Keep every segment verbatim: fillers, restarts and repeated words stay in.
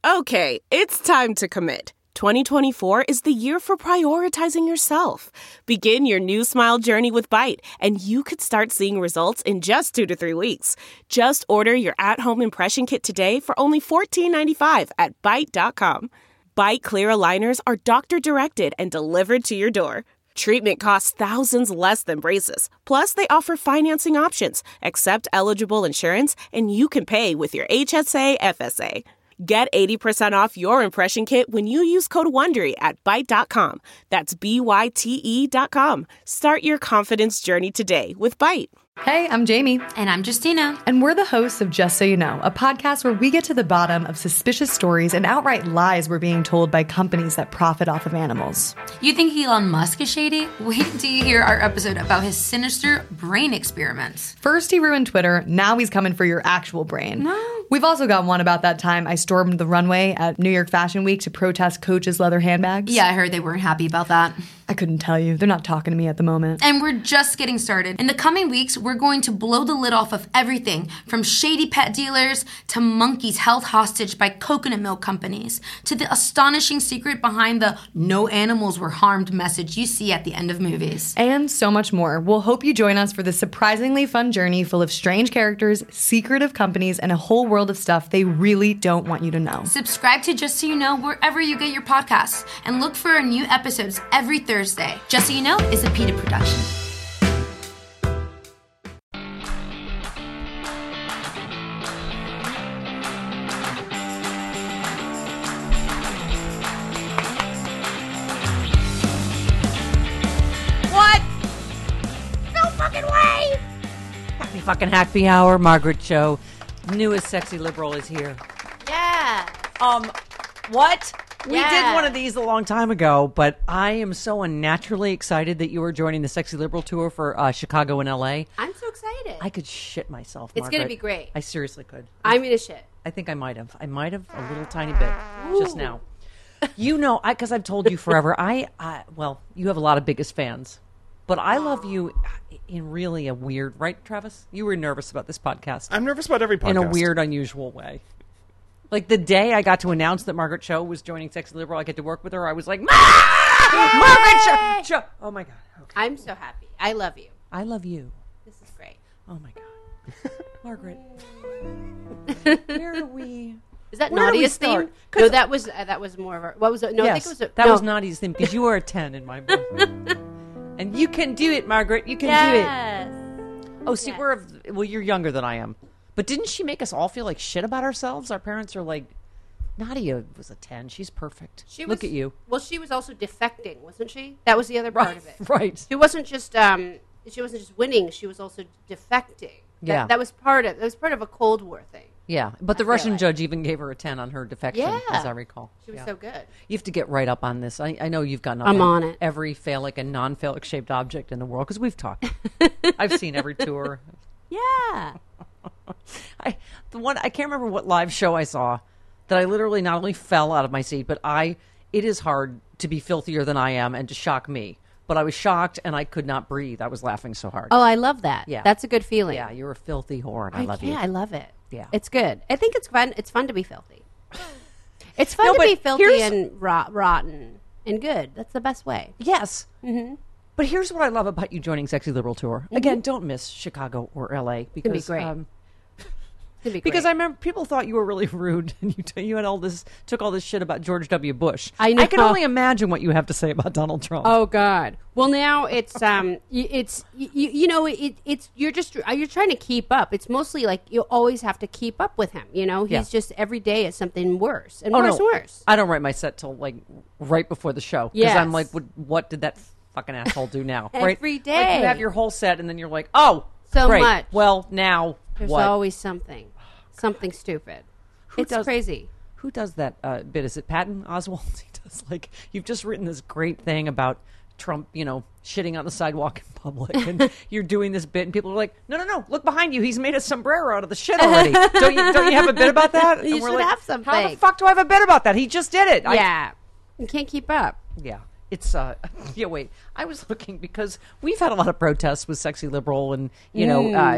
Okay, it's time to commit. twenty twenty-four is the year for prioritizing yourself. Begin your new smile journey with Byte, and you could start seeing results in just two to three weeks. Just order your at-home impression kit today for only fourteen ninety-five at byte dot com. Byte Clear aligners are doctor-directed and delivered to your door. Treatment costs thousands less than braces. Plus, they offer financing options, accept eligible insurance, and you can pay with your H S A F S A. Get eighty percent off your impression kit when you use code WONDERY at byte dot com. That's B Y T E dot com. Start your confidence journey today with Byte. Hey, I'm Jamie. And I'm Justina. And we're the hosts of Just So You Know, a podcast where we get to the bottom of suspicious stories and outright lies we're being told by companies that profit off of animals. You think Elon Musk is shady? Wait until you hear our episode about his sinister brain experiments. First he ruined Twitter, now he's coming for your actual brain. No. We've also got one about that time I stormed the runway at New York Fashion Week to protest Coach's leather handbags. Yeah, I heard they weren't happy about that. I couldn't tell you. They're not talking to me at the moment. And we're just getting started. In the coming weeks, we're going to blow the lid off of everything from shady pet dealers to monkeys held hostage by coconut milk companies to the astonishing secret behind the no animals were harmed message you see at the end of movies. And so much more. We'll hope you join us for this surprisingly fun journey full of strange characters, secretive companies, and a whole world of stuff they really don't want you to know. Subscribe to Just So You Know wherever you get your podcasts and look for our new episodes every Thursday. Just So You Know is a PETA production. Fucking Happy Hour, Margaret Cho, newest sexy liberal is here. Yeah. Um, what? We Yeah. did one of these a long time ago, but I am so unnaturally excited that you are joining the Sexy Liberal Tour for uh, Chicago and L A. I'm so excited. I could shit myself, It's Margaret. gonna be great. I seriously could. I'm gonna shit. I think I might have. I might have a little tiny bit just now. You know, I because I've told you forever. I, I well, you have a lot of biggest fans. But I love you in really a weird, right, Travis? You were nervous about this podcast. I'm nervous about every podcast. In a weird, unusual way. Like the day I got to announce that Margaret Cho was joining Sexy Liberal, I get to work with her, I was like, Margaret Cho! Cho! Oh my God. Okay. I'm so happy. I love you. I love you. This is great. Oh my God. Margaret. Where are we? Is that Where do we Nadia's start? theme? No, that was uh, that was more of our. What was it? No, yes, I think it was. A, that no. was Nadia's theme because you were a ten in my book. And you can do it, Margaret. You can yes. do it. Oh, see, yes. we're well. You're younger than I am, but didn't she make us all feel like shit about ourselves? Our parents are like, Nadia was a ten. She's perfect. She Look was, at you. Well, she was also defecting, wasn't she? That was the other part Right, of it. right. She wasn't just um. She wasn't just winning. She was also defecting. That, Yeah. That was part of. That was part of a Cold War thing. Yeah, but the I feel Russian like. judge even gave her a ten on her defection, Yeah. as I recall. She was Yeah. so good. You have to get right up on this. I, I know you've gotten up I'm on it. every phallic and non-phallic shaped object in the world because we've talked. I've seen every tour. Yeah. I the one I can't remember what live show I saw that I literally not only fell out of my seat, but I it is hard to be filthier than I am and to shock me. But I was shocked and I could not breathe. I was laughing so hard. Oh, I love that. Yeah. That's a good feeling. Yeah, you're a filthy whore and I, love you. Yeah, I love it. Yeah. It's good. I think it's fun. It's fun to be filthy. It's fun No, to but be filthy here's- and rot, rotten and good. That's the best way. Yes. Mm-hmm. But here's what I love about you joining Sexy Liberal Tour. Again, don't miss Chicago or L A because be great. um, It's gonna be because great. I remember people thought you were really rude and you t- you had all this took all this shit about George W. Bush. I know. I can only imagine what you have to say about Donald Trump. Oh God! Well, now it's um, y- it's you, you know, it, it's you're just you're trying to keep up. It's mostly like you always have to keep up with him. You know, he's Yeah. just every day is something worse and Oh, worse no. and worse. I don't write my set till like right before the show because Yes. I'm like, what, what did that fucking asshole do now? right? Every Like, day. you have your whole set and then you're like, oh, So great. much. Well, now There's what? always something, something stupid. Who it's does- crazy. Who does that uh, bit? Is it Patton Oswalt? He does like you've just written this great thing about Trump, you know, shitting on the sidewalk in public, and you're doing this bit, and people are like, "No, no, no! Look behind you. He's made a sombrero out of the shit already." don't you? Don't you have a bit about that? You And we're should like, have something. How the fuck do I have a bit about that? He just did it. I- Yeah, you can't keep up. yeah. It's uh yeah wait I was looking because we've had a lot of protests with Sexy Liberal and you know Mm. uh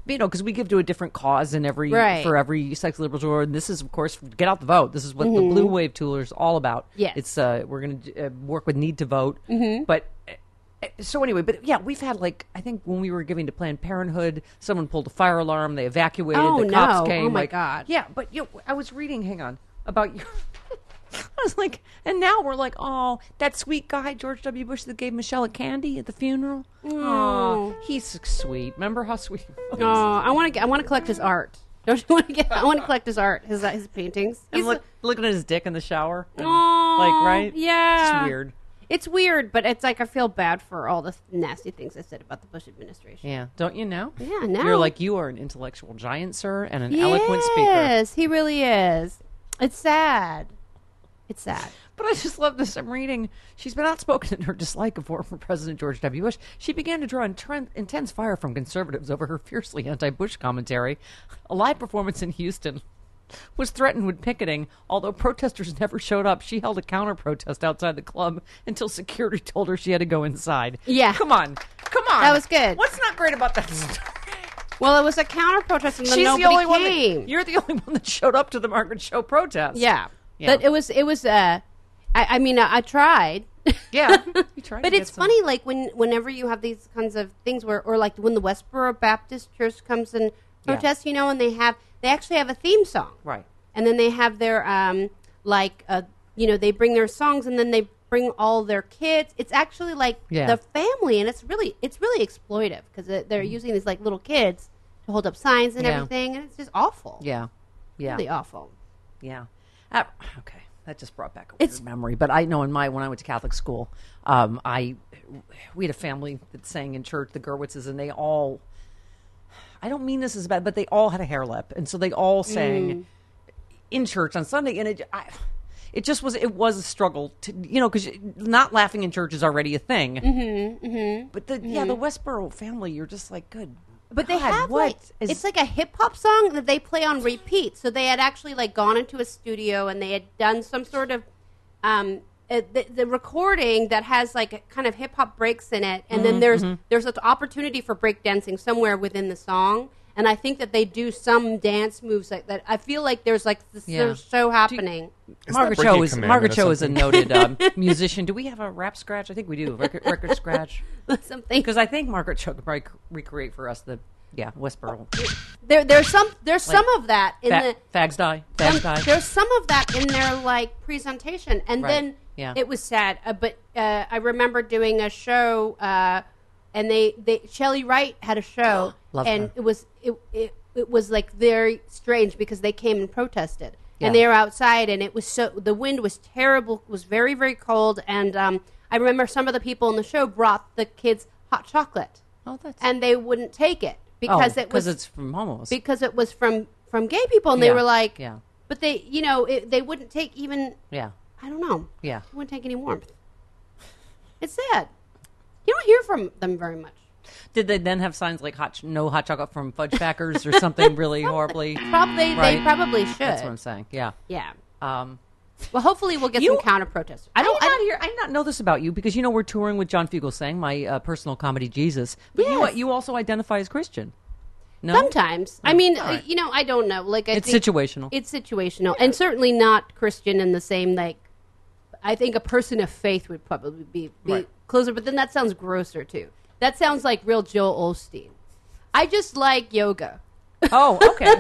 you know, because we give to a different cause in every Right. for every sex liberal tour, and this is, of course, get out the vote. This is what the Blue Wave tour is all about. Yes. It's uh, we're going to uh, work with Need to Vote, Mm-hmm. but. Uh, So anyway, but yeah, we've had like I think when we were giving to Planned Parenthood, someone pulled a fire alarm. They evacuated. Oh, the cops no. came. Oh, my like, God. Yeah, but you know, I was reading. Hang on about your. I was like, and now we're like, oh, that sweet guy George W. Bush that gave Michelle a candy at the funeral. Oh, he's sweet. Remember how sweet? He was? Oh, I want to. I want to collect his art. Don't you want to get? I want to collect his art, his his paintings. And He's look, looking at his dick in the shower. and, Aw, like right? yeah. It's weird. It's weird, but it's like I feel bad for all the nasty things I said about the Bush administration. Yeah, don't you know? Yeah, now You're like you are an intellectual giant, sir, and an eloquent speaker. Yes, he really is. It's sad. It's sad. But I just love this. I'm reading. She's been outspoken in her dislike of former President George W. Bush. She began to draw intren- intense fire from conservatives over her fiercely anti-Bush commentary. A live performance in Houston was threatened with picketing. Although protesters never showed up, she held a counter-protest outside the club until security told her she had to go inside. Yeah. Come on. Come on. That was good. What's not great about that story? Well, it was a counter protest, and then She's nobody the only one came. that, you're the only one that showed up to the Margaret Cho protest. yeah. Yeah. But it was. It was. Uh, I, I mean, I, I tried. Yeah. You tried But to it's get some- funny, like when whenever you have these kinds of things, where or like when the Westboro Baptist Church comes and Yeah. protests, you know, and they have they actually have a theme song, Right. and then they have their um like uh you know they bring their songs and then they bring all their kids. It's actually like Yeah. the family, and it's really it's really exploitive because they're using these like little kids to hold up signs and Yeah. everything, and it's just awful. Yeah. Yeah. Really awful. Yeah. Uh, okay. That just brought back a weird It's- memory. But I know in my when I went to Catholic school, um, I we had a family that sang in church, the Gerwitzes, and they all. I don't mean this as bad, but they all had a hair lip, and so they all sang Mm. in church on Sunday, and it. I, it just was. It was a struggle to, you know, because not laughing in church is already a thing. Mm-hmm, mm-hmm, but the yeah, the Westboro family, you're just like good. But they God, have what like is- it's like a hip hop song that they play on repeat. So they had actually like gone into a studio and they had done some sort of um, uh, the, the recording that has like a kind of hip hop breaks in it, and Mm-hmm, then there's there's an opportunity for breakdancing somewhere within the song. And I think that they do some dance moves like that. I feel like there's like this Yeah. there's show happening. Is Margaret that Cho breaking is commandment Margaret or Cho is a something? noted um, musician. Do we have a rap scratch? I think we do. Record, record scratch. Something Because I think Margaret Cho could probably c- recreate for us the yeah Westboro. there there's some there's Like, some of that in Fa- the fags die. Fags Um, die. there's some of that in their like presentation, and Right. then Yeah. it was sad. Uh, but uh, I remember doing a show, uh, and they, they Shelley Wright had a show, Love and her. it was it, it it was like very strange because they came and protested, Yeah. and they were outside, and it was so the wind was terrible, it was very very cold, and um, I remember some of the people in the show brought the kids hot chocolate, Oh, that's and they wouldn't take it because oh, it was it's from homos. because it was from from gay people, and they Yeah, were like, yeah. but they, you know, it, they wouldn't take even, yeah, I don't know, yeah. they wouldn't take any warmth. It's sad. You don't hear from them very much. Did they then have signs like hot ch- no hot chocolate from fudge packers or something really horribly? Probably, Right. they probably should. That's what I'm saying. Yeah. Yeah. Um, Well, hopefully we'll get You- some counter protests. I I don't. don't. I, not hear. I did not know this about you because you know we're touring with John Fugelsang, my uh, personal comedy Jesus. But you, Yes. you also identify as Christian. No, Sometimes, I mean, all right. uh, you know, I don't know. Like, I it's think situational. It's situational, and certainly not Christian in the same like. I think a person of faith would probably be, be Right. closer, but then that sounds grosser too. That sounds like real Joel Osteen. I just like yoga. oh, okay.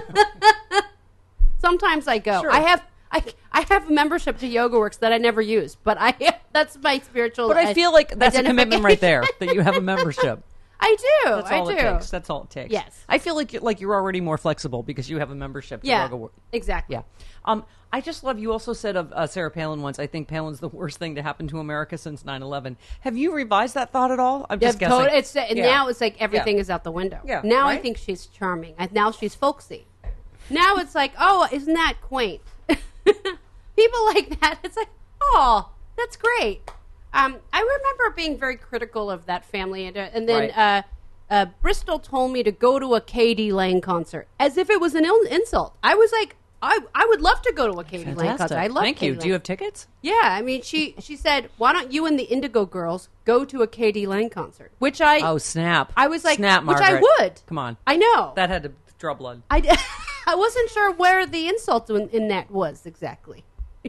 Sometimes I go. Sure. I have I, I have a membership to Yoga Works that I never use, but I that's my spiritual. But I feel like that's a commitment right there identification. that you have a membership. I do. That's all I it do. takes. That's all it takes. Yes. I feel like you're, like you're already more flexible because you have a membership. To Yeah. Yoga Wor- Exactly. Yeah. Um, I just love you also said of uh, Sarah Palin once, I think Palin's the worst thing to happen to America since nine eleven. Have you revised that thought at all? I'm Yeah, just guessing. tot- it's, and Yeah. now it's like everything Yeah. is out the window. Yeah, Now I right? think she's charming. I, now she's folksy. Now it's like, oh, isn't that quaint? People like that. It's like, oh, that's great. Um, I remember being very critical of that family, and, uh, and then Right. uh, uh, Bristol told me to go to a Katie Lang concert as if it was an il- insult. I was like, I I would love to go to a Katie Lang Fantastic. concert. I love Thank Katie you. Lang. Do you have tickets? Yeah, I mean, she she said, "Why don't you and the Indigo Girls go to a Katie Lang concert?" Which I Oh, snap. I was like, snap, which I Margaret. would. Come on. I know. That had to draw blood. I d- I wasn't sure where the insult in, in that was exactly.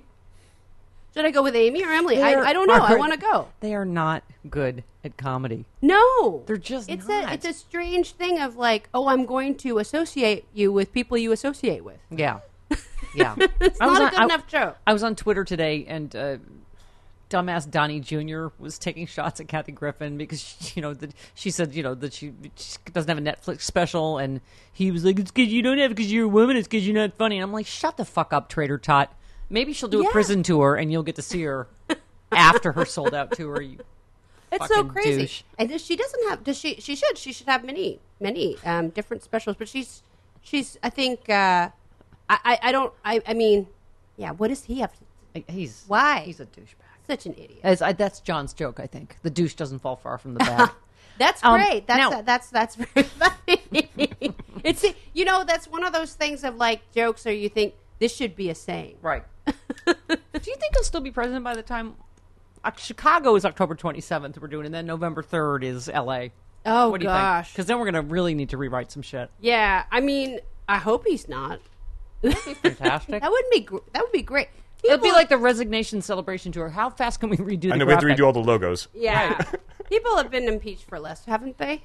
Should I go with Amy or Emily? I, They're- I don't know. I Margaret, want to go. They are not good at comedy. No, They're just it's not. a it's a strange thing of like, oh, I'm going to associate you with people you associate with. Yeah. Yeah. It's I was not a on- good I- enough joke. I was on Twitter today, and uh, dumbass Donnie Junior was taking shots at Kathy Griffin because she, you know that she said you know that she, she doesn't have a Netflix special, and he was like, "It's because you don't have it because you're a woman. It's because you're not funny." And I'm like, "Shut the fuck up, Trader Tot. Maybe she'll do Yeah. a prison tour, and you'll get to see her after her sold out tour." You It's so fucking crazy. douche. And does- she doesn't have. Does she? She should. She should have many, many um, different specials. But she's, she's. I think. Uh, I, I. I don't. I. I mean, yeah. What does he have? To, he's Why? he's a douchebag. such an idiot. As I, that's John's joke, I think. The douche doesn't fall far from the bag. That's Um, great. That's now- uh, that's that's very funny. It's you know that's one of those things of like jokes, or you think this should be a saying. Right. Do you think he'll still be president by the time uh, Chicago is October twenty-seventh we're doing, and then November third is L A? Oh What do you gosh. think? Because then we're going to really need to rewrite some shit. Yeah. I mean, I hope he's not. Fantastic. That wouldn't be. Gr- that would be great. It'll be People- like the resignation celebration tour. How fast can we redo the I know we have to graphic? redo all the logos. Yeah. People have been impeached for less, haven't they?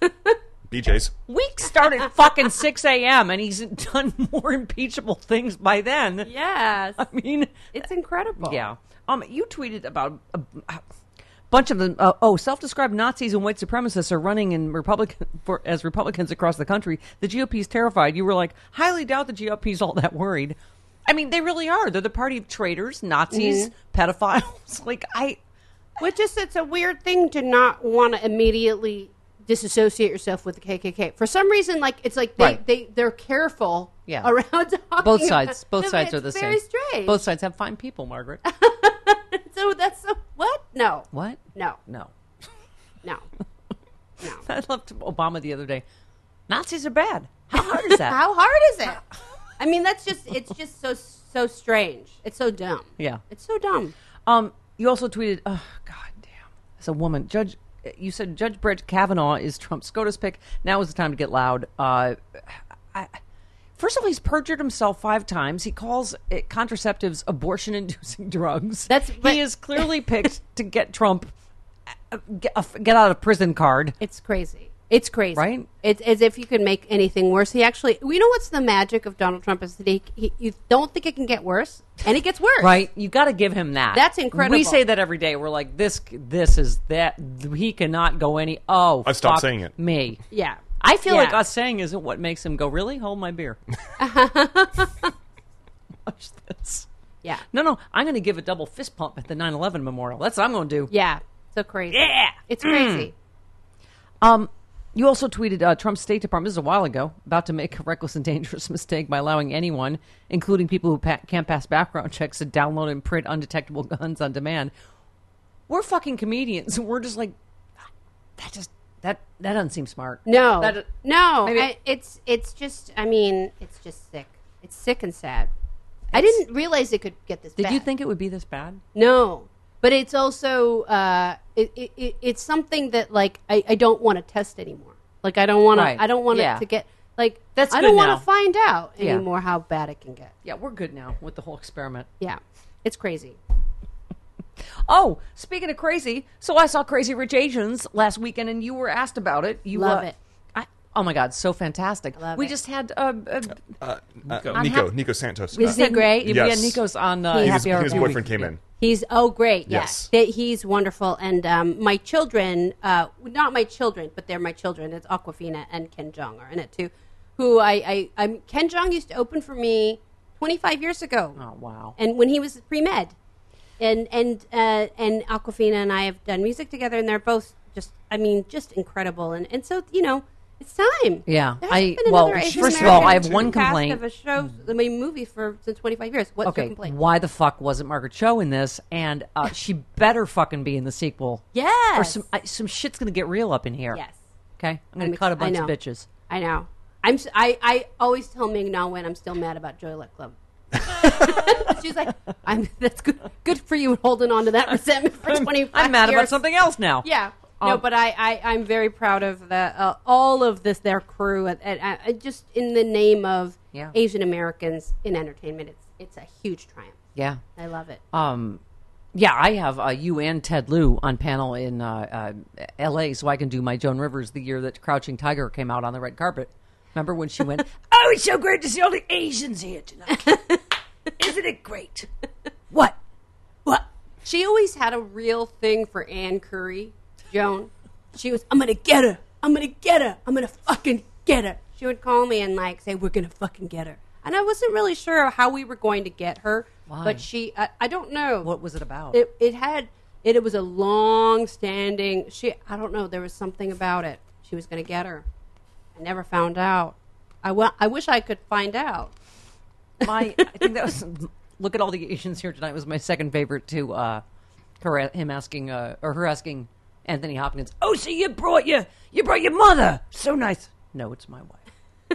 B J's. Week started at fucking six a.m. and he's done more impeachable things by then. yes. I mean, It's incredible. yeah. Um, you tweeted about a, a bunch of them. Uh, oh, self-described Nazis and white supremacists are running in Republican for, as Republicans across the country. The G O P's terrified. You were like, highly doubt the G O P's all that worried. I mean, they really are. They're the party of traitors, Nazis, pedophiles. Like I, Which is, it's a weird thing to not want to immediately disassociate yourself with the K K K. For some reason, like, it's like they, Right. they, they're careful Yeah. around talking both sides, about- both sides it's are the very same. strange. Both sides have fine people, Margaret. So that's so, what? No. What? No. No. No. No. I loved Obama the other day. Nazis are bad. How hard is that? How hard is it? I mean, that's just, it's just so, so strange. It's so dumb. Yeah. It's so dumb. Um, you also tweeted, oh, God damn. As a woman, Judge, you said Judge Brett Kavanaugh is Trump's SCOTUS pick. Now is the time to get loud. Uh, I, first of all, he's perjured himself five times. He calls it contraceptives abortion-inducing drugs. That's- but- he is clearly picked to get Trump uh, get, uh, get out of prison card. It's crazy. It's crazy. Right? It's as if you could make anything worse. He actually, you know what's the magic of Donald Trump is that he, he you don't think it can get worse, and it gets worse. Right, you got to give him that. That's incredible. We say that every day. We're like, this, this is that. He cannot go any. Oh, I've stopped fuck saying it. Me. Yeah. I feel Yeah. like us saying isn't what makes him go, really? Hold my beer. Watch this. Yeah. No, no, I'm going to give a double fist pump at the nine eleven memorial. That's what I'm going to do. Yeah. So crazy. Yeah. It's crazy. Um, you also tweeted uh, Trump's State Department, this is a while ago, about to make a reckless and dangerous mistake by allowing anyone, including people who pa- can't pass background checks, to download and print undetectable guns on demand. We're fucking comedians. We're just like, that just, that, that doesn't seem smart. No. That- no. maybe- I, it's it's just. I mean, it's just sick. It's sick and sad. I didn't realize it could get this Did bad. you think it would be this bad? No. But it's also uh, it, it, it, it's something that like I, I don't want to test anymore. Like I don't want Right. to. I don't want Yeah. it to get like. That's I good don't want now. to find out Yeah. anymore how bad it can get. Yeah, we're good now with the whole experiment. Yeah, it's crazy. Oh, speaking of crazy, so I saw Crazy Rich Asians last weekend, and you were asked about it. You Love uh, it. I, oh my God, so fantastic! love we it. just had uh, uh, Uh, Nico, I'm Nico, hap- Nico Santos. Isn't Uh, it great? Yeah, Yes. Nico's on uh, He- his, Happy Hour. his Movie. boyfriend came Yeah. in. He's oh great, Yes. yeah. They, he's wonderful, and um, my children, uh, not my children, but they're my children. It's Aquafina and Ken Jeong are in it too. Who I, I, I'm Ken Jeong used to open for me twenty-five years ago. Oh wow! And when he was pre med, and and uh, and Aquafina and I have done music together, and they're both just, I mean, just incredible. And and so you know, it's time. Yeah, There I- hasn't been well, another Asian first of all, I have American one cast complaint. of a show, I mean, movie for since twenty-five years. What's your Okay, complaint? why the fuck wasn't Margaret Cho in this? And uh, she better fucking be in the sequel. Yes. Or some I, some shit's gonna get real up in here. Yes. Okay, I'm gonna I'm cut a ex- I bunch of know. bitches. I know. I'm. s- I, I always tell Ming Na when I'm still mad about Joy Luck Club. She's like, I'm. That's good. Good for you holding on to that resentment for twenty-five I'm mad years. about something else now. Yeah. No, Um, but I, I, I'm very proud of the uh, all of this, their crew, and, and uh, just in the name of Yeah. Asian Americans in entertainment, it's it's a huge triumph. Yeah. I love it. Um, yeah, I have uh, you and Ted Lieu on panel in uh, uh, L A, so I can do my Joan Rivers the year that Crouching Tiger came out on the red carpet. Remember when she went, "Oh, it's so great to see all the Asians here tonight. Isn't it great?" What? What? She always had a real thing for Ann Curry, Joan. She was, I'm gonna get her. I'm gonna get her. I'm gonna fucking get her. She would call me and like say, we're gonna fucking get her. And I wasn't really sure how we were going to get her. Why? But she, I, I don't know. What was it about? It, it had, it, it was a long standing, she, I don't know, there was something about it. She was gonna get her. I never found out. I, wa- I wish I could find out. My, I think that was. Look at all the Asians here tonight was my second favorite to uh, her, him asking, uh, or her asking Anthony Hopkins. Oh, so you brought your, you brought your mother. So nice. No, it's my wife.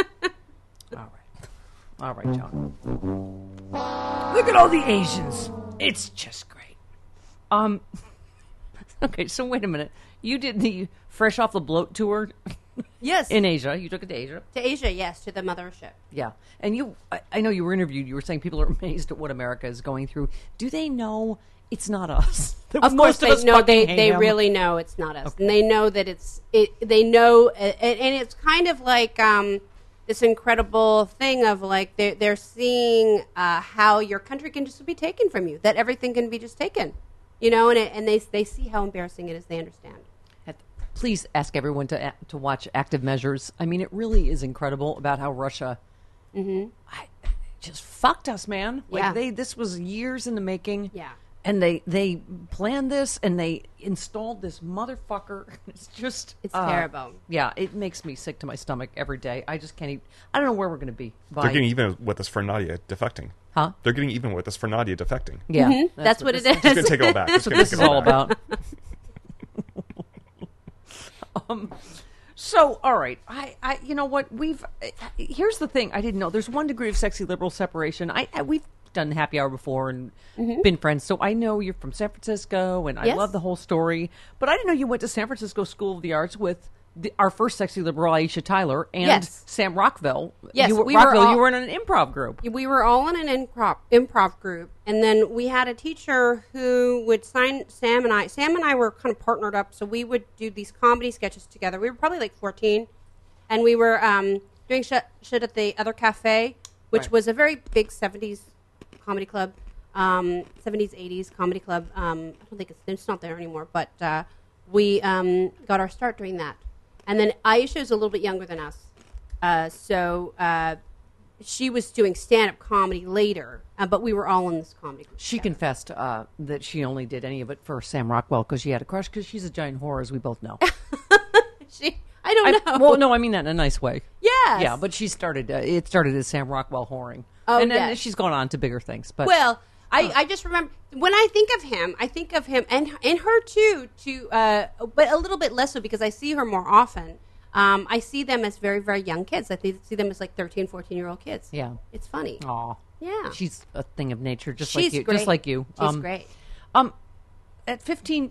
All right, all right, John. Look at all the Asians. It's just great. Um. Okay, so wait a minute. You did the Fresh Off the Bloat tour Yes. in Asia. You took it to Asia. To Asia, yes, to the mothership. Yeah. And you, I, I know you were interviewed. You were saying people are amazed at what America is going through. Do they know it's not us? That Of most course, they us know. fucking They hate they him. really know it's not us, and they know that it's it. They know, and, and it's kind of like um, this incredible thing of like they're they're seeing uh, how your country can just be taken from you. That everything can be just taken, you know, and it, and they they see how embarrassing it is. They understand. Please ask everyone to to watch Active Measures. I mean, it really is incredible about how Russia Mm-hmm. I, just fucked us, man. Like Yeah. they, this was years in the making. Yeah. And they they planned this and they installed this motherfucker. It's just It's uh, terrible. Yeah, it makes me sick to my stomach every day. I just can't. Eat, I don't know where we're going to be. By, They're getting even with us for Nadia defecting. Huh? They're getting even with us for Nadia defecting. Yeah, Mm-hmm. That's, what, this, it is. Just gonna take it all back. Just gonna This take is it all all back. about. um, so all right, I, I, you know what? We've here's the thing. I didn't know there's one degree of sexy liberal separation. I, I we've done happy hour before and been friends, so I know you're from San Francisco, and I Yes. love the whole story. But I didn't know you went to San Francisco School of the Arts with the, our first sexy liberal, Aisha Tyler, and Yes. Sam Rockville. Yes, you were, we were Rockville. all- you were in an improv group. We were all in an improv, improv group, and then we had a teacher who would sign Sam and I. Sam and I were kind of partnered up, so we would do these comedy sketches together. We were probably like fourteen, and we were um, doing shit, shit at the Other Cafe, which Right. was a very big seventies comedy club, um, seventies, eighties comedy club. Um, I don't think it's, it's not there anymore, but uh, we um, got our start doing that. And then Aisha is a little bit younger than us, uh, so uh, she was doing stand-up comedy later, uh, but we were all in this comedy group. She confessed uh, that she only did any of it for Sam Rockwell because she had a crush because she's a giant whore, as we both know. She, I don't I, know. well, no, I mean that in a nice way. Yes. Yeah, but she started. Uh, it started as Sam Rockwell whoring. Oh, and then yes. she's gone on to bigger things. But Well, I, I just remember when I think of him, I think of him and and her too, to uh, but a little bit less so because I see her more often. Um, I see them as very, very young kids. I think- see them as like thirteen, fourteen-year-old kids. Yeah. It's funny. aw, Yeah. she's a thing of nature, just She's like you. great. Just like you. She's Um, great. Um, at fifteen,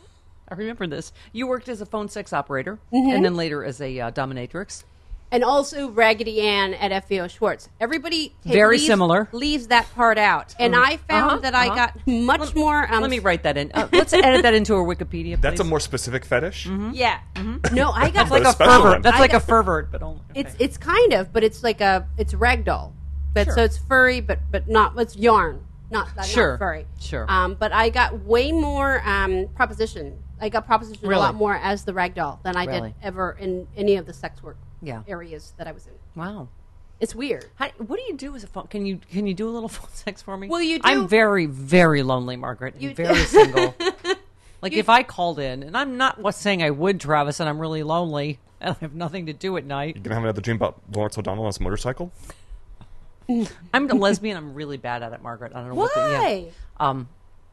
I remember this. You worked as a phone sex operator, Mm-hmm. and then later as a uh, dominatrix. And also Raggedy Ann at F B O Schwartz. Everybody ta- Very leaves, similar. leaves that part out. And I found Uh-huh, that I uh-huh. got much more... Um, Let me write that in. Uh, let's edit that into our Wikipedia. That's a please. more specific fetish. Yeah. No, I got... That's like a a special pervert. one. That's I like a got- pervert, but only. It's okay. it's kind of, but it's like a... It's ragdoll. But Sure. so it's furry, but but not... It's yarn. Not, not Sure. furry. Sure. Um, but I got way more um, proposition. I got proposition Really? a lot more as the ragdoll than I Really? did ever in any of the sex work Yeah. areas that I was in. Wow. It's weird. How, what do you do as a phone? Can you can you do a little phone sex for me? Well, you do- I'm very very lonely, Margaret. and You do- very single. Like if I called in, and I'm not what saying I would, Travis, and I'm really lonely and I have nothing to do at night. You gonna have another dream about Lawrence O'Donnell on his motorcycle? I'm a lesbian. I'm really bad at it, Margaret. I don't know what. The, yeah. Why? Um,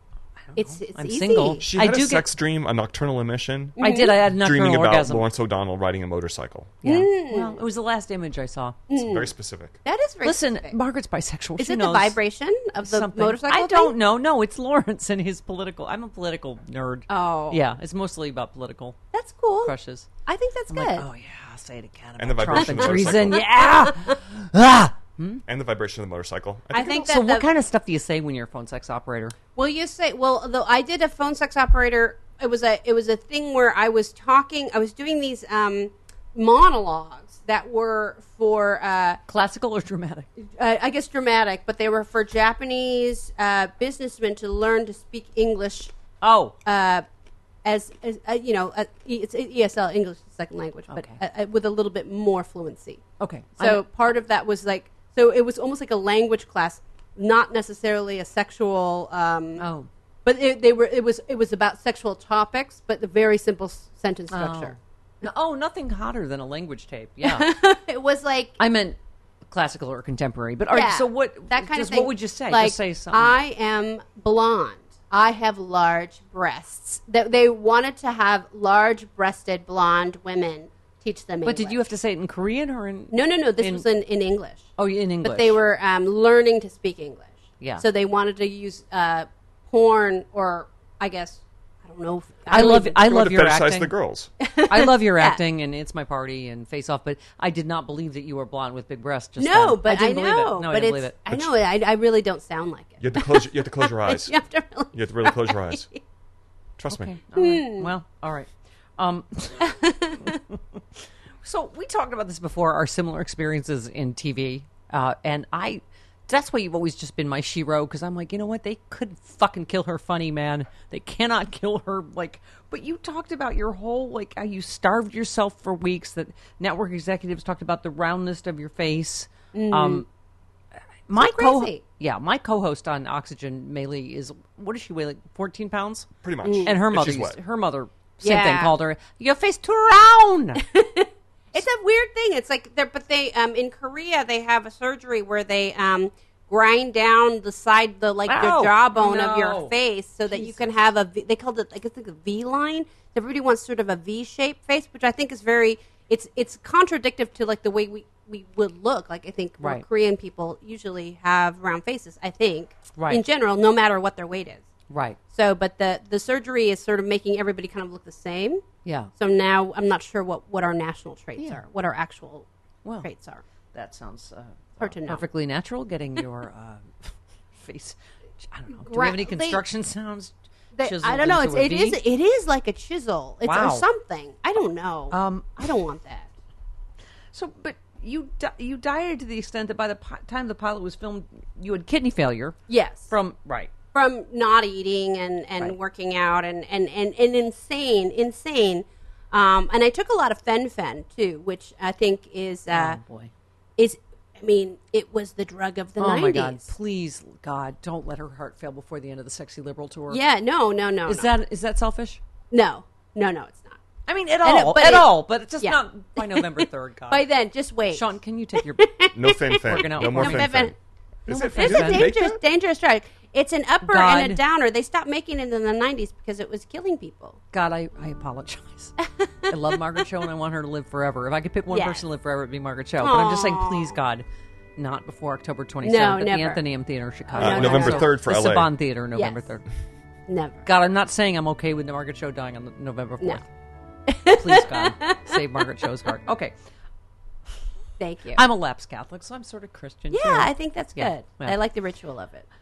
It's it's I'm easy. single. She I had do a sex dream, a nocturnal emission, I did. I had a nocturnal dreaming about orgasm. Lawrence O'Donnell riding a motorcycle. Yeah. Mm. Well, it was the last image I saw. It's very specific. That is very Listen, specific. Margaret's bisexual. Is she it knows the vibration of the something. motorcycle? I don't thing? know. No, it's Lawrence and his political. I'm a political nerd. Oh. Yeah, it's mostly about political That's cool. crushes. I think that's I'm good. like, oh yeah, I'll say it again. And the about Trump vibration and of the treason. motorcycle. Yeah. ah. And the vibration of the motorcycle. I think that So, the, what kind of stuff do you say when you're a phone sex operator? Well, you say well. Though I did a phone sex operator. It was a it was a thing where I was talking. I was doing these um, monologues that were for uh, Classical or dramatic? uh, I guess dramatic, but they were for Japanese uh, businessmen to learn to speak English Oh, uh, as, as uh, you know. Uh, it's E S L, English as a second language, but Okay. uh, uh, with a little bit more fluency. okay. So I'm- part of that was like, so it was almost like a language class, not necessarily a sexual. Um, oh, But it, they were. It was. It was about sexual topics, but the very simple s- sentence structure. No, oh, nothing hotter than a language tape. Yeah, It was like I meant classical or contemporary. But all right, yeah, so what? that kind just of thing. What would you say? Like, just say something. I am blonde. I have large breasts. That they wanted to have large-breasted blonde women teach them. but did English. you have to say it in Korean or in? No, no, no. This in- was in, in English. Oh, in English. But they were um, learning to speak English. Yeah. So they wanted to use uh, porn, or I guess I don't know. If, I don't love. even- I You love want to your fetishize acting. the girls. I love your Yeah. acting, and It's My Party and Face Off. But I did not believe that you were blonde with big breasts. Just No, then. but I I, didn't believe know. it. No, I but didn't believe it's, it. I know. I, I really don't sound like it. You have to close. You have to close your eyes. You have to really. You have to really close your eyes. Trust Okay. me. All right. Hmm. Well, all right. Um, so we talked about this before, our similar experiences in T V, uh, and I. That's why you've always just been my shero, because I'm like, you know what? They could fucking kill her funny, man. They cannot kill her, like. But you talked about your whole, like, how you starved yourself for weeks. That network executives talked about the roundness of your face. Um, my co, crazy. yeah, my co-host on Oxygen, Maylee, is what does she weigh? Like fourteen pounds. Pretty much. And her If mother, she's used, wet. her mother, same thing, Yeah. called her, your face too round. It's a weird thing. It's like, they're, but they um, in Korea they have a surgery where they um, grind down the side, the like Ow, the jawbone no. of your face, so that you can have a. V, they called it, I guess, like a V line. Everybody wants sort of a V-shaped face, which I think is very. It's it's contradictive to like the way we, we would look. Like I think more Right. Korean people usually have round faces. I think Right. in general, no matter what their weight is. Right. So, but the the surgery is sort of making everybody kind of look the same. Yeah. So now I'm not sure what, what our national traits Yeah. are, what our actual Well, traits are. that sounds uh, Hard uh, to know. perfectly natural. Getting your uh, face. I don't know. Do we Gra- have any they- construction sounds? They- chiseled I don't know. It's, into a it is V? it is like a chisel. It's Wow. or something. I don't know. Um, I don't want that. So, but you di- you dieted to the extent that by the pi- time the pilot was filmed, you had kidney failure Yes. from right. From not eating and, and Right. working out and, and, and, and insane, insane. Um, and I took a lot of fen-phen too, which I think is uh, oh boy. is. I mean, it was the drug of the Oh nineties. my God! Please, God, don't let her heart fail before the end of the Sexy Liberal tour. Yeah. No. No. No. Is no. that is that selfish? no? No. No. It's not. I mean, at I know, all, but at it- all, but it's just yeah. not by November third, God. By then, just wait. Sean, can you take your No fin fin. Working out No more for me. fin fin. No Is more it fin It's fin. a fin? dangerous, dangerous drug. It's an upper God. and a downer. They stopped making it in the nineties because it was killing people. God, I, I apologize. I love Margaret Cho and I want her to live forever. If I could pick one Yes. person to live forever, it'd be Margaret Cho. But I'm just saying, Aw. please, God, not before October twenty-seventh No, at the never. Athenaeum Theater, Chicago. Uh, No, no, November no. third for the L A. Saban Theater, November Yes. third. Never. God, I'm not saying I'm okay with the Margaret Cho dying on the November No. fourth. Please, God, save Margaret Cho's heart. Okay. Thank you. I'm a lapsed Catholic, so I'm sort of Christian, yeah, too. I think that's Yeah, good. yeah. I like the ritual of it.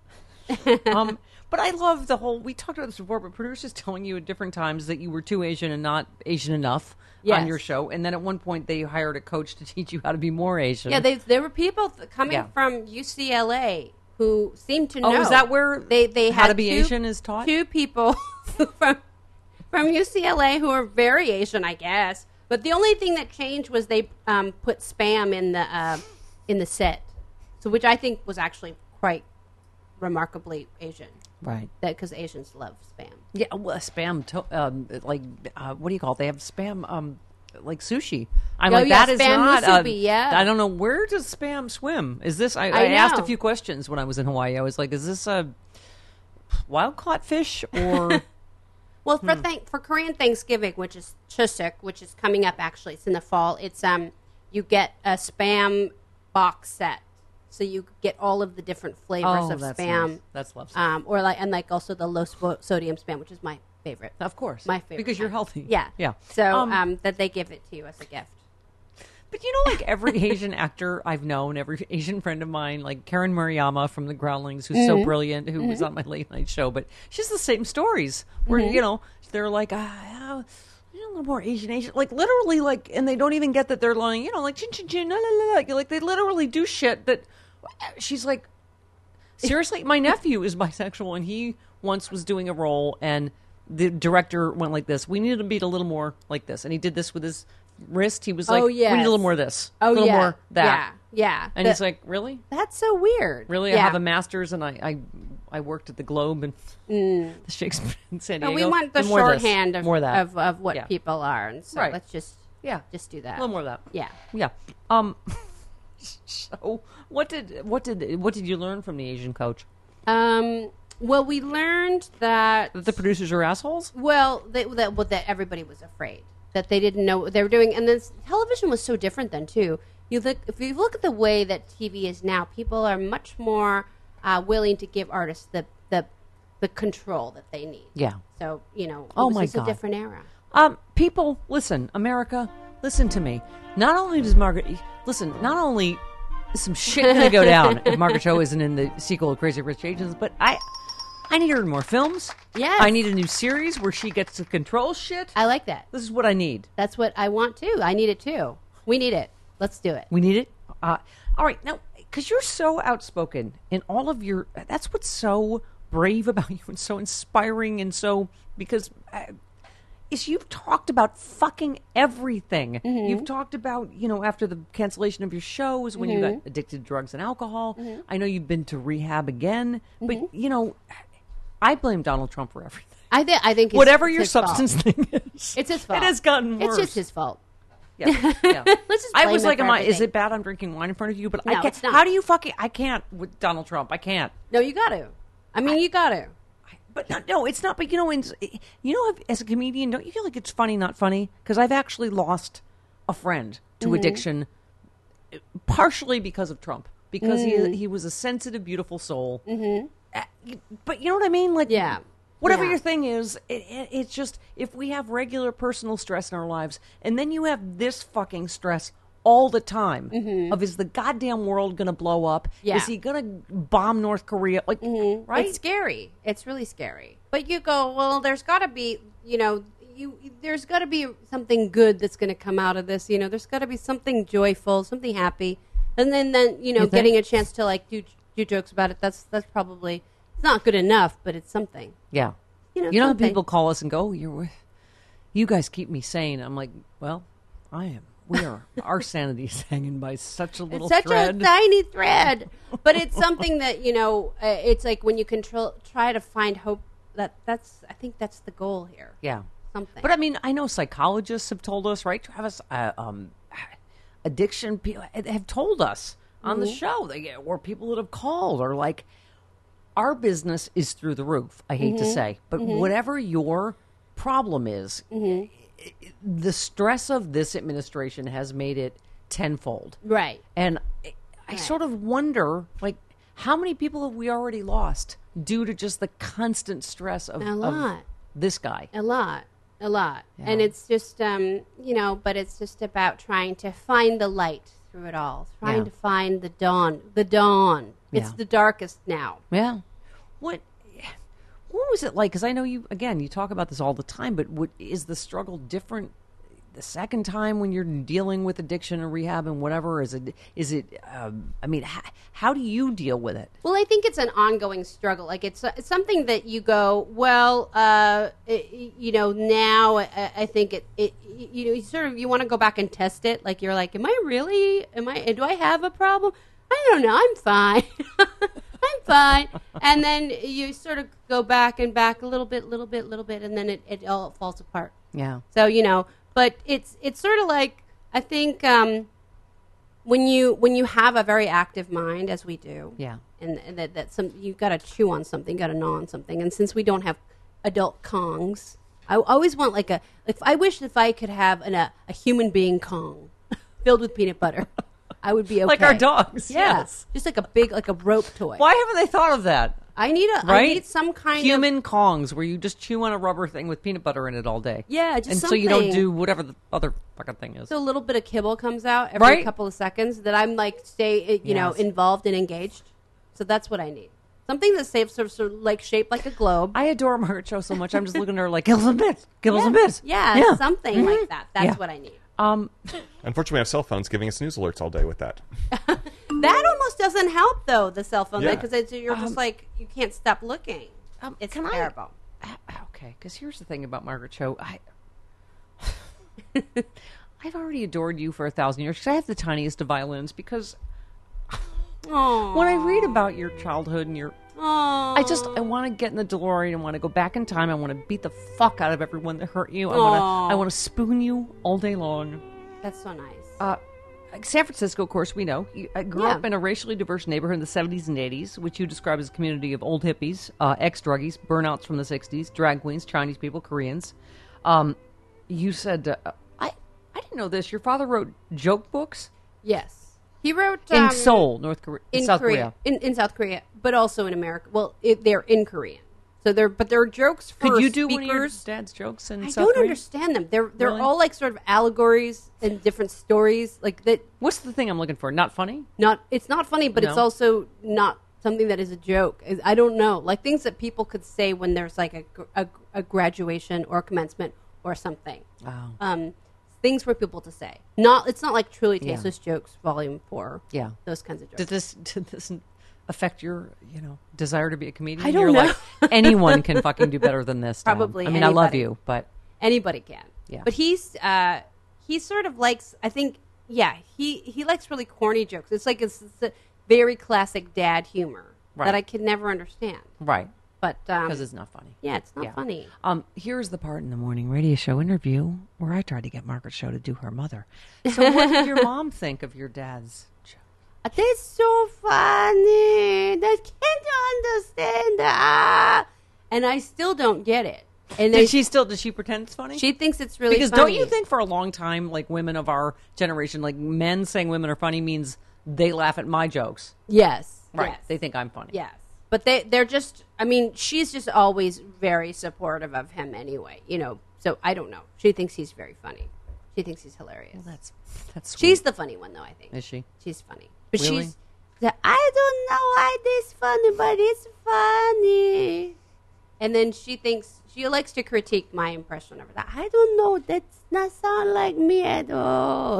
um, but I love the whole. We talked about this before, but producers telling you at different times that you were too Asian and not Asian enough Yes. on your show, and then at one point they hired a coach to teach you how to be more Asian. Yeah, they, there were people th- coming Yeah. from U C L A who seemed to Oh, know. is that where they they how had to be two, Asian is taught? Two people from from U C L A who are very Asian, I guess. But the only thing that changed was they um, put spam in the uh, in the set, so which I think was actually quite remarkably Asian. right? That because Asians love spam. Yeah, well, spam. To, um, like, uh, what do you call it? They have spam, um, like sushi. I'm Oh, like, yeah, that is spam not. Uh, musubi, yeah. I don't know where does spam swim. Is this? I, I I asked a know. few questions when I was in Hawaii. I was like, is this a? wild caught fish or Well, for Hmm. thank for Korean Thanksgiving, which is Chuseok, which is coming up actually, it's in the fall. It's um, you get a spam box set, so you get all of the different flavors oh, of that's spam, nice. That's lovely. um, or like and like also the low spo- sodium spam, which is my favorite. of course, My favorite because you're kind. healthy. Yeah, yeah. So Um, um, that they give it to you as a gift. But you know, like every Asian actor I've known, every Asian friend of mine, like Karen Murayama from The Groundlings, who's Mm-hmm. so brilliant, who was on my late night show, but she's the same stories where, Mm-hmm. you know, they're like, ah, you know, a little more Asian, Asian, like literally, like, and they don't even get that they're like, you know, like, chin, chin, chin, la, la, la, like, they literally do shit that she's like, seriously, my nephew is bisexual and he once was doing a role and the director went like this, we need to be a little more like this. And he did this with his wrist. He was like, Oh, we need a yes. little more of this. Oh a little yeah, more that. Yeah, yeah. And The- he's like, really? that's so weird. Really? Yeah. I have a master's and I, I, I worked at the Globe and the Shakespeare in San No, Diego. we want the And more of this. shorthand of, more of that. of of what Yeah. people are, and so Right. let's just yeah. just do A that. little more of that. Yeah. Yeah. Um, so what did, what did, what did you learn from the Asian coach? Um. Well, we learned that That the producers are assholes? well that that, well, that everybody was afraid that they didn't know what they were doing, and then television was so different then too. You look if you look at the way that T V is now, people are much more uh, willing to give artists the the the control that they need. Yeah. So you know, it Oh, was my just God. a different era. Um, people, listen, America, listen to me. Not only does Margaret, listen, not only is some shit going to go down if Margaret Cho isn't in the sequel of Crazy Rich Asians, but I, I need her in more films. Yes. I need a new series where she gets to control shit. I like that. This is what I need. That's what I want too. I need it too. We need it. Let's do it. We need it. Uh, all right, now, because you're so outspoken in all of your, that's what's so brave about you and so inspiring and so, because uh, is you've talked about fucking everything. You've talked about, you know, after the cancellation of your shows, when you got addicted to drugs and alcohol. I know you've been to rehab again, but, you know, I blame Donald Trump for everything. I think. I think it's, Whatever it's your his fault. substance thing is. It's his fault. It has gotten worse. It's just his fault. Yeah, yeah. Let's just I blame was him like, for am I, is everything. it bad I'm drinking wine in front of you? But I No, can't. it's not. How do you fucking? I can't with Donald Trump. I can't. No, you got to. I mean, you got to. But no, no, it's not. But you know, in, you know, as a comedian, don't you feel like it's funny, not funny? Because I've actually lost a friend to Mm-hmm. addiction, partially because of Trump, because Mm. he he was a sensitive, beautiful soul. Mm-hmm. But you know what I mean? Like, Yeah. whatever Yeah. your thing is, it, it, it's just if we have regular personal stress in our lives, and then you have this fucking stress all the time of is the goddamn world going to blow up? Mm-hmm. Yeah. Is he going to bomb North Korea? Like, right? It's scary. It's really scary. But you go, well, there's got to be, you know, you there's got to be something good that's going to come out of this. You know, there's got to be something joyful, something happy, and then then you know, You think? getting a chance to like do do jokes about it. That's that's probably it's not good enough, but it's something. Yeah. You know, you know how something. people call us and go, oh, you're, you guys keep me sane. I'm like, well, I am. We are. Our sanity is hanging by such a little It's such thread. a tiny thread, but it's something that you know. Uh, it's like when you control, try to find hope. That that's. I think that's the goal here. yeah. Something. But I mean, I know psychologists have told us, right, Travis? Uh, um, addiction people have told us on the show, they get, or people that have called are like, our business is through the roof. I hate to say, but whatever your problem is, i- i- the stress of this administration has made it tenfold. right. And I, I sort of wonder, like, how many people have we already lost due to just the constant stress of, A of lot. this guy? A lot, a lot, and it's just um, you know, but it's just about trying to find the light through it all, trying Yeah. to find the dawn. The dawn. It's Yeah. the darkest now. Yeah. What what was it like? Because I know you, again, you talk about this all the time, but what, is the struggle different the second time when you're dealing with addiction and rehab and whatever? Is it, is it, um, I mean, how, how do you deal with it? Well, I think it's an ongoing struggle. Like it's, it's something that you go, well, uh, it, you know, now I, I think it, it, you know, you sort of you want to go back and test it. Like you're like, am I really? Am I? Do I have a problem? I don't know. I'm fine. I'm fine. And then you sort of go back and back a little bit, little bit, little bit, and then it, it all falls apart. Yeah. So you know, but it's it's sort of like I think um, when you when you have a very active mind, as we do, Yeah. in and, and that, that some you got to chew on something, got to gnaw on something. And since we don't have adult Kongs, I always want like a. If I wish if I could have an, a a human being Kong filled with peanut butter, I would be okay. Like our dogs. Yeah, Yes. just like a big like a rope toy. Why haven't they thought of that? I need a. Right? I need some kind Human of Kongs where you just chew on a rubber thing with peanut butter in it all day. Yeah, just and something. so you don't do whatever the other fucking thing is. So a little bit of kibble comes out every Right? couple of seconds that I'm like stay you know Yes. involved and engaged. So that's what I need. Something that's safe, sort of, sort of like shaped like a globe. I adore Margaret Cho so much. I'm just looking at her like, give us some bits. Give us yeah. some bits. Yeah, something Mm-hmm. like that. That's Yeah. what I need. Um, Unfortunately, we have cell phones giving us news alerts all day with that. That almost doesn't help though, the cell phone, Yeah. because it's you're just like you can't stop looking. um, It's can I- terrible. Ah, okay, because here's the thing about Margaret Cho. I, I've already adored you for a thousand years because I have the tiniest of violins. Because Oh, when I read about your childhood and your, oh, I just I want to get in the DeLorean and want to go back in time. I want to beat the fuck out of everyone that hurt you. I want Aw. to I want to spoon you all day long. that's so nice. Uh, San Francisco, of course, we know. You- I grew Yeah. up in a racially diverse neighborhood in the seventies and eighties, which you describe as a community of old hippies, uh, ex-druggies, burnouts from the sixties, drag queens, Chinese people, Koreans. Um, you said, uh, I, I didn't know this. Your father wrote joke books Yes, he wrote in um, Seoul, North Korea, in South Korea, Korea. In, in South Korea, but also in America. Well, it, they're in Korean, so they're but they're jokes for Could you do speakers. one of your dad's jokes in I South don't Korea? understand them. They're they're Really? all like sort of allegories and different stories. Like that, What's the thing I'm looking for? Not funny? not it's not funny, but it's No? also not something that is a joke. Is- I don't know, like things that people could say when there's like a gr- a, a graduation or commencement or something. Oh. Um, things for people to say. Not it's not like truly Yeah. tasteless jokes, volume four. Yeah. those kinds of jokes. Did this did this affect your, you know, desire to be a comedian? I don't You're know. like, anyone can fucking do better than this. Dad. Probably I mean, I love anybody. you, but Anybody can. Yeah. But he's uh, he sort of likes. I think. Yeah. He he likes really corny jokes. It's like it's, it's a very classic dad humor Right. that I could never understand. right. But um, Because it's not funny. yeah, it's not Yeah. funny. Um, here's the part in the morning radio show interview where I tried to get Margaret Cho to do her mother. So, what did your mom think of your dad's joke? That's so funny. That can't you understand that? And I still don't get it. And Did then she still? Did she pretend it's funny? she thinks it's really because funny. don't you think for a long time, like women of our generation, like men saying women are funny means they laugh at my jokes, Yes. right? Yes. They think I'm funny. Yes. But they, they're just, I mean, she's just always very supportive of him anyway, you know. So I don't know. She thinks he's very funny. She thinks he's hilarious. Well, that's that's. Sweet. She's the funny one, though, I think. Is she? She's funny. But Really? she's, the, I don't know why this funny, but it's funny. And then she thinks, she likes to critique my impression of that. I don't know. That's not sound like me at all.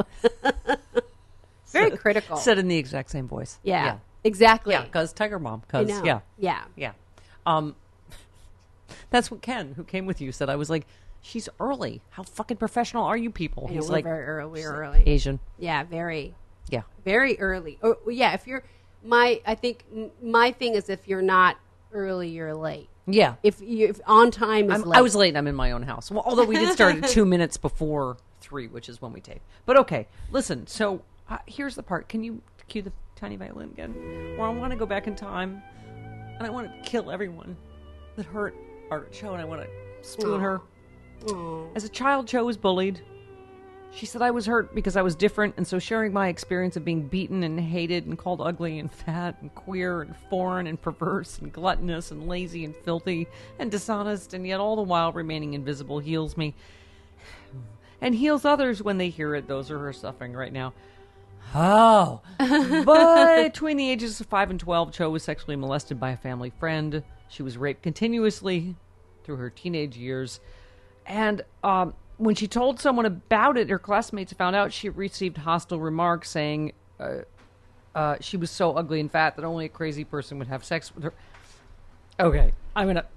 Very critical. Said in the exact same voice. yeah, Yeah. exactly. Yeah, because Tiger Mom. I Because know. yeah, Yeah. yeah. Um, that's what Ken, who came with you, said. I was like, she's early. How fucking professional are you people? I know, He's we're like, very early, she's early. Asian. Yeah, very. Yeah. Very early. Or, yeah, if you're my, I think m- my thing is if you're not early, you're late. Yeah. If you if on time is I'm, late. I was late. I'm in my own house. Well, although we did start at two minutes before three, which is when we tape. But okay, listen. So uh, here's the part. Can you cue the tiny violin again? Where I want to go back in time, and I want to kill everyone that hurt Margaret Cho, and I want to spoon her. As a child, Cho was bullied. She said I was hurt because I was different, and so sharing my experience of being beaten and hated and called ugly and fat and queer and foreign and perverse and gluttonous and lazy and filthy and dishonest, and yet all the while remaining invisible heals me and heals others when they hear it. Those are her suffering right now. Oh. But between the ages of five and twelve, Cho was sexually molested by a family friend. She was raped continuously through her teenage years. And um, when she told someone about it, her classmates found out she received hostile remarks saying uh, uh, she was so ugly and fat that only a crazy person would have sex with her. Okay, I'm gonna...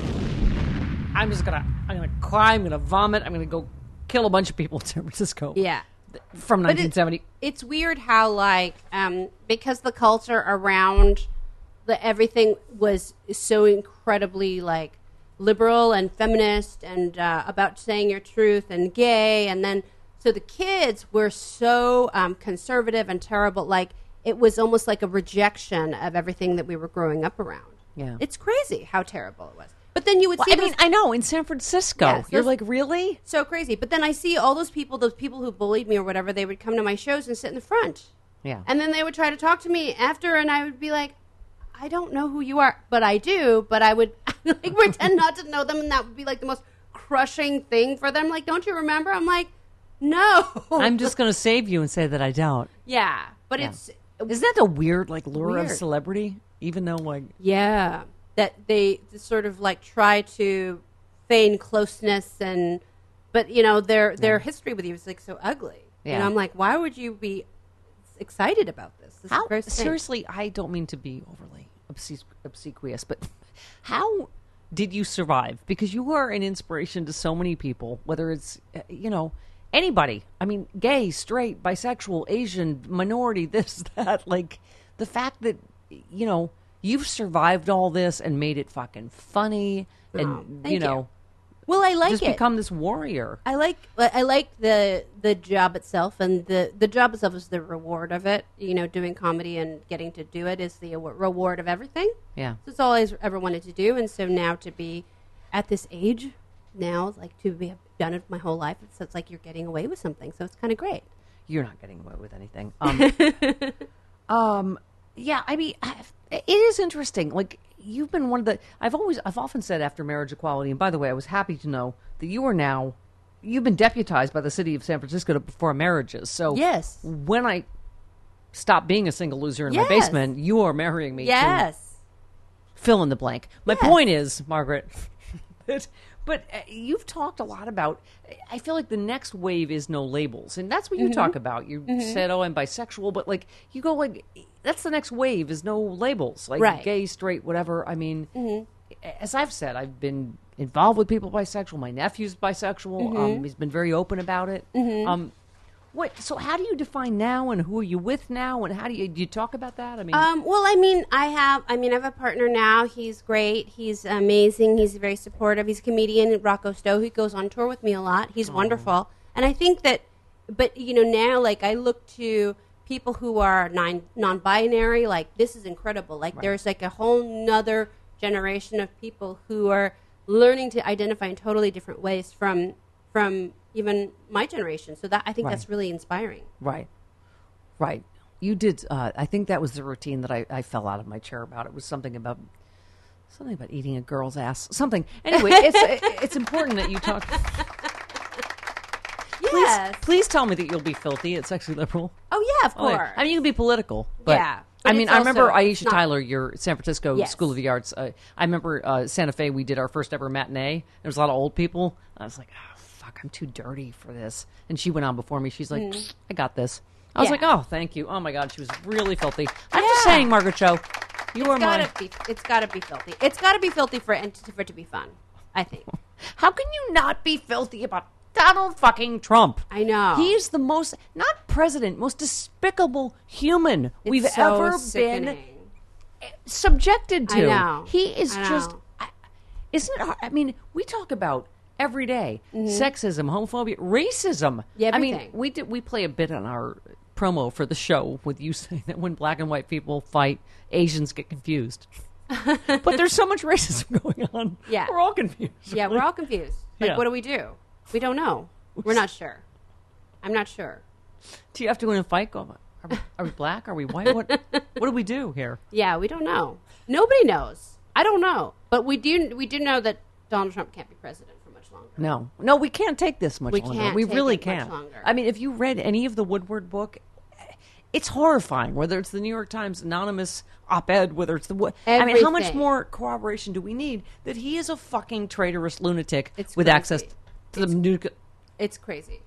I'm just gonna... I'm gonna cry, I'm gonna vomit, I'm gonna go kill a bunch of people in San Francisco. Yeah. From But it- nineteen seventy. It's weird how like um, because the culture around the everything was so incredibly like liberal and feminist and uh, about saying your truth and gay, and then so the kids were so um, conservative and terrible. Like it was almost like a rejection of everything that we were growing up around. Yeah. It's crazy how terrible it was. But then you would Well, see I those- mean, I know in San Francisco, Yes, you're those- like, really? so crazy. But then I see all those people, those people who bullied me or whatever, they would come to my shows and sit in the front. Yeah. And then they would try to talk to me after, and I would be like, I don't know who you are, but I do. But I would like pretend not to know them, and that would be like the most crushing thing for them. Like, don't you remember? I'm like, no. I'm just going to save you and say that I don't. yeah, but Yeah. it's Isn't that the weird, like, lure of Weird. celebrity? Even though, like, yeah that they sort of like try to feign closeness, and but you know their their history with you is like so ugly. Yeah. And I'm like, why would you be excited about this? This how, is very strange. seriously, I don't mean to be overly obse- obsequious, but how did you survive? Because you are an inspiration to so many people, whether it's, uh, you know, anybody. I mean, gay, straight, bisexual, Asian, minority, this, that. Like, the fact that, you know, you've survived all this and made it fucking funny and, Oh, thank you know, you. Well, I like just it. become this warrior. I like I like the the job itself, and the the job itself is the reward of it. You know, doing comedy and getting to do it is the awa- reward of everything. Yeah. So it's all I ever wanted to do, and so now to be at this age, now like to be have done it my whole life, it's, it's like you're getting away with something. So it's kind of great. You're not getting away with anything. Um, um, yeah, I mean, it is interesting. Like, you've been one of the. I've always, I've often said after marriage equality. And by the way, I was happy to know that you are now. You've been deputized by the city of San Francisco to perform marriages. So Yes. when I stop being a single loser in Yes. my basement, you are marrying me. To Yes. fill in the blank. My Yes. point is, Margaret, that, but uh, you've talked a lot about, I feel like the next wave is no labels. And that's what you Mm-hmm. talk about. You said, oh, I'm bisexual, but like, you go like, that's the next wave is no labels. Like Right. gay, straight, whatever. I mean, as I've said, I've been involved with people bisexual. My nephew's bisexual. Mm-hmm. Um, he's been very open about it. Um, what? So how do you define now, and who are you with now, and how do you do you talk about that? I mean, Um, well, I mean, I have, I mean, I have a partner now. He's great. He's amazing. He's very supportive. He's a comedian, Rocco Stowe. He goes on tour with me a lot. He's wonderful. And I think that, but you know, now like I look to people who are non non-binary. Like this is incredible. Like there's like a whole nother generation of people who are learning to identify in totally different ways from from even my generation. So that I think Right. that's really inspiring. Right. Right. You did. Uh, I think that was the routine that I, I fell out of my chair about. It was something about something about eating a girl's ass. Something. Anyway, it's it's important that you talk. Please, Yes. please tell me that you'll be filthy at Sexy Liberal. Oh yeah, of Oh, yeah. course. I mean, you can be political, but Yeah, I but mean, it's I remember also Aisha not- Tyler, your San Francisco Yes. School of the Arts. Uh, I remember uh, Santa Fe. We did our first ever matinee. There was a lot of old people. I was like, oh, fuck, I'm too dirty for this. And she went on before me. She's like, I got this. I was Mm. Yeah. like, oh, thank you. Oh my God, she was really filthy. I'm just Yeah. saying, Margaret Cho, you are It's gotta my. be. It's gotta be filthy. It's gotta be filthy for it for it to be fun. I think. How can you not be filthy about Donald fucking Trump? I know. He's the most, not president, most despicable human It's we've so ever been sickening. subjected to. I know. He is I know. just, I, isn't it hard? I mean, we talk about every day sexism, homophobia, racism. Mm-hmm. Yeah, I mean, everything. we did, we play a bit on our promo for the show with you saying that when black and white people fight, Asians get confused. But there's so much racism going on. Yeah. We're all confused. Yeah, we're all confused. Like, Yeah. what do we do? We don't know. We're not sure. I'm not sure. Do you have to go in a fight? Go, are we, are we black? Are we white? What, what do we do here? Yeah, we don't know. Nobody knows. I don't know. But we do. We do know that Donald Trump can't be president for much longer. No, no, we can't take this much We longer. can't we take really it much can't. longer. I mean, if you read any of the Woodward book, it's horrifying. Whether it's the New York Times anonymous op-ed, whether it's the what, I mean, how much Everything. more corroboration do we need that he is a fucking traitorous lunatic It's with crazy. access to the nuke? It's crazy.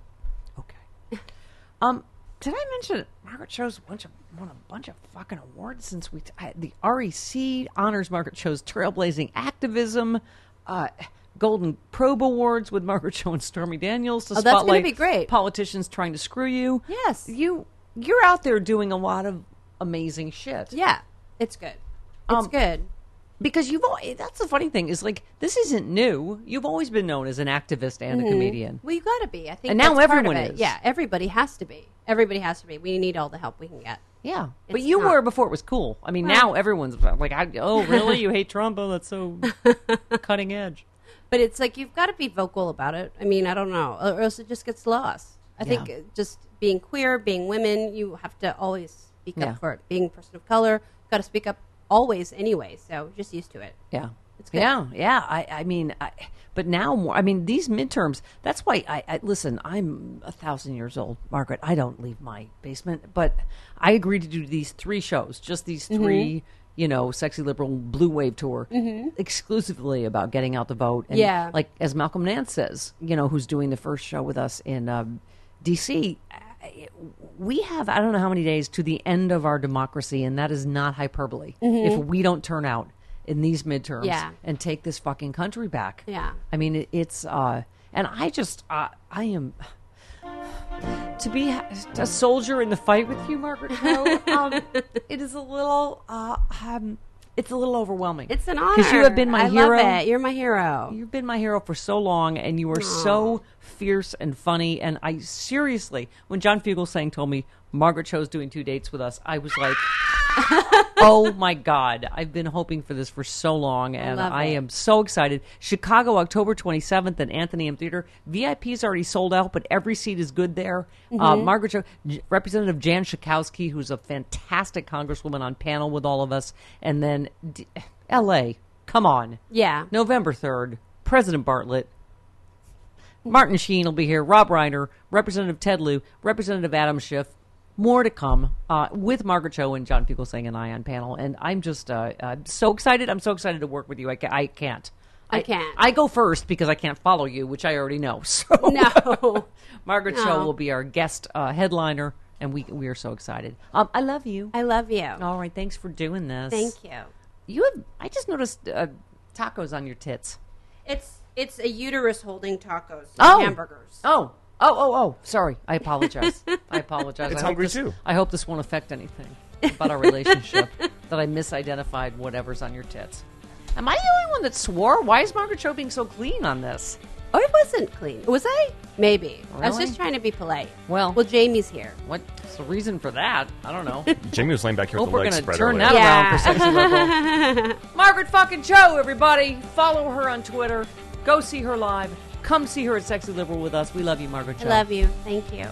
Okay. um, did I mention Margaret Cho's bunch of won a bunch of fucking awards since we t- I, the R E C honors Margaret Cho's trailblazing activism, uh, Golden Probe Awards with Margaret Cho and Stormy Daniels to Oh, that's gonna spotlight be great. politicians trying to screw you. Yes. you you're out there doing a lot of amazing shit. Yeah, it's good. It's Um, good. Because you've al- that's the funny thing is like this isn't new. You've always been known as an activist and a comedian. Well, you got to be. I think. And now that's part of everyone it. is. Yeah, everybody has to be. Everybody has to be. We need all the help we can get. Yeah, but It's you not. were before it was cool. I mean, Well- now everyone's like, I, "Oh, really? You hate Trump? Oh, that's so cutting edge." But it's like you've got to be vocal about it. I mean, I don't know, or else it just gets lost. I think Yeah. uh, just being queer, being women, you have to always speak Yeah. up for it. Being a person of color, got to speak up always anyway. So just used to it. Yeah. It's good. Yeah, yeah. I, I mean, I, but now more. I mean, these midterms. That's why I, I listen. I'm a thousand years old, Margaret. I don't leave my basement, but I agreed to do these three shows, just these Mm-hmm. three. You know, sexy liberal blue wave tour, exclusively about getting out the vote. And Yeah. like as Malcolm Nance says, you know, who's doing the first show with us in um, D C. We have I don't know how many days to the end of our democracy, and that is not hyperbole. If we don't turn out in these midterms Mm-hmm. Yeah. and take this fucking country back. Yeah. I mean, it, it's, uh, and I just, uh, I am, to be a soldier in the fight with you, Margaret Cho, um, it is a little, uh, um, it's a little overwhelming. It's an honor Because you have been my I hero. love it. You're my hero. You've been my hero for so long, and you were so fierce and funny. And I seriously, when John Fugelsang told me Margaret Cho's doing two dates with us, I was like, oh my God, I've been hoping for this for so long, and love I it. am so excited. Chicago, October twenty-seventh at Anthony M Theater. V I P is already sold out, but every seat is good there. Mm-hmm. Uh, Margaret Cho, J- Representative Jan Schakowsky, who's a fantastic congresswoman on panel with all of us, and then D- L A, come on. Yeah. November third, President Bartlett. Martin Sheen will be here. Rob Reiner, Representative Ted Lieu, Representative Adam Schiff. More to come uh, with Margaret Cho and John Fugelsang and I on panel. And I'm just uh, uh, so excited. I'm so excited to work with you. I, ca- I can't. I can't. I go first because I can't follow you, which I already know. So No. Margaret Cho No. will be our guest uh, headliner, and we we are so excited. Um, I love you. I love you. All right, thanks for doing this. Thank you. You have. I just noticed uh, tacos on your tits. It's it's a uterus holding tacos, Oh. hamburgers. Oh, oh, oh, oh! Sorry, I apologize. I apologize. It's I hope hungry this- too. I hope this won't affect anything about our relationship. That I misidentified whatever's on your tits. Am I the only one that swore? Why is Margaret Cho being so clean on this? Oh, it wasn't clean. Was I? Maybe. I was Really? just trying to be polite. Well- well, Jamie's here. What's the reason for that? I don't know. Jamie was laying back here Hope with the we're leg gonna spread turn earlier. that Yeah. around for sexy liberal. Margaret fucking Cho, everybody, follow her on Twitter. Go see her live. Come see her at Sexy Liberal with us. We love you, Margaret Cho. I love you. Thank you.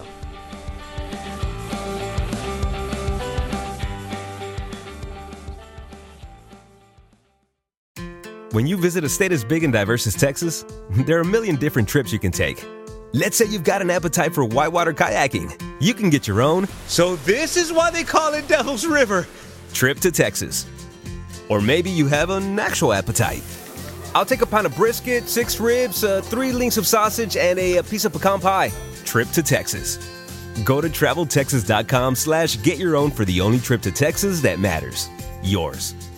When you visit a state as big and diverse as Texas, there are a million different trips you can take. Let's say you've got an appetite for whitewater kayaking. You can get your own, so this is why they call it Devil's River, trip to Texas. Or maybe you have an actual appetite. I'll take a pound of brisket, six ribs, uh, three links of sausage, and a, a piece of pecan pie. Trip to Texas. Go to travel texas dot com slash get your own for the only trip to Texas that matters. Yours.